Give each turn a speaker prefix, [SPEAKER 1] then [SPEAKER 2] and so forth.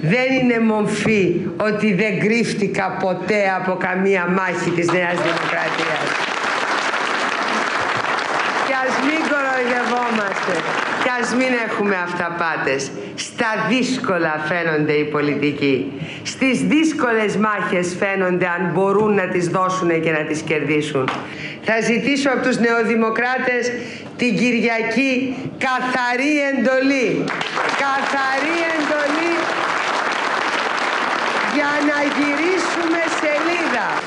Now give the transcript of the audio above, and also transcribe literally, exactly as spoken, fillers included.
[SPEAKER 1] Δεν είναι μομφή ότι δεν κρύφτηκα ποτέ από καμία μάχη της Νέας Δημοκρατίας. Και ας μην κοροϊδευόμαστε, και ας μην έχουμε αυταπάτες. Στα δύσκολα φαίνονται οι πολιτικοί. Στις δύσκολες μάχες φαίνονται αν μπορούν να τις δώσουν και να τις κερδίσουν. Θα ζητήσω από τους νεοδημοκράτες την Κυριακή καθαρή εντολή. Καθαρή εντολή για να γυρίσουμε σελίδα.